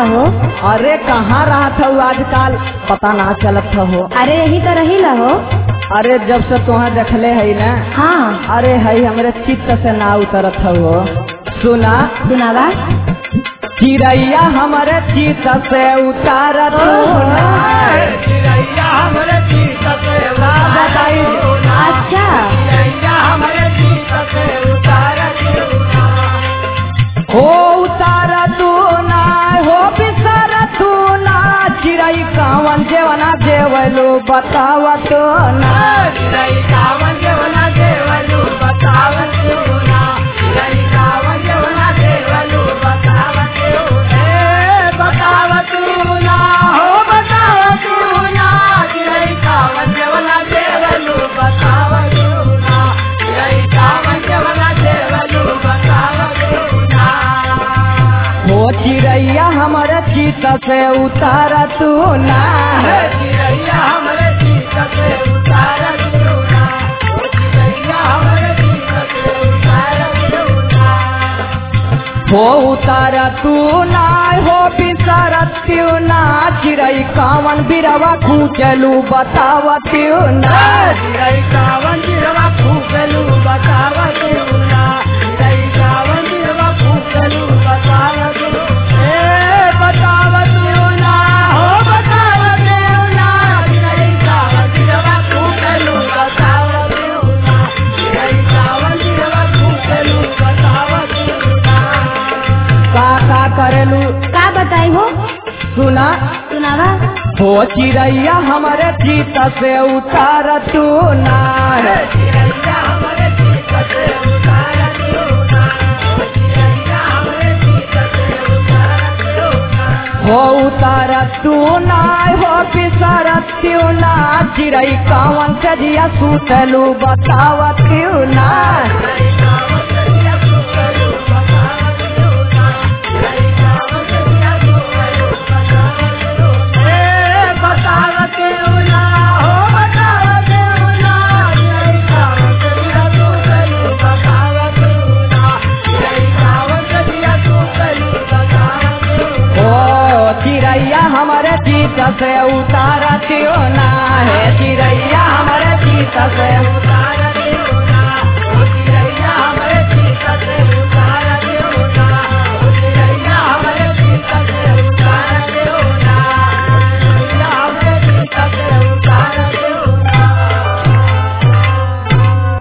हो? अरे कहाँ रहा था आजकल पता ना चलत हो। अरे यही तो रही ला हो। अरे जब से तुहा देखले है ना। हाँ। अरे है हमरे चित्त से ना उतरत हो। सुना सुनावा। चिड़ैया हमारे चित्त से उतारत चिड़ैया हमारे चित्त से अच्छा चिड़ैया हमारे चित्त से उतारत हो उतारत ना हो बिसरत ना चिड़ै कावन जेवना देवलू बतावत ना चिड़ै कावन जेवना देवलू बतावत ना चिड़ै कावन जेवना देवलू बतावत बतावत ना हो बतावत ना चिड़ै कावन जेवना देवलू बतावत ना चिड़ै कावन जेवना देवलू बतावत ना हो चिड़ैया हमारे चित्त से उतारत ना चिड़ैया हमारे चित्त से उतारत ना चिड़ैया हमारे चित्त से उतारत ना हो उतारत ना हो बिसरत ना चिड़ै कावन बिरवा खूचलू बतावत ना चिड़ै कावन बिरवा खूचलू बतावत ना चिड़ै कावन बिरवा खूचलू बतावत बतावत ना हो बतावत ना चिड़ै कावन बिरवा खूचलू बतावत ना चिड़ै कावन बिरवा खूचलू बतावत ना का करेलू का बताई हो? सुना सुनावा। हो चिड़ैया हमारे चित्त से उतारत ना चिड़ैया हमारे चित्त से उतारत ना चिड़ैया हमारे चित्त से उतारत हो उतारत ना हो बिसरत ना चिड़ै कावन से जिया सुतलू बतावत ना चिड़ैया हमारे चित्त से उतारत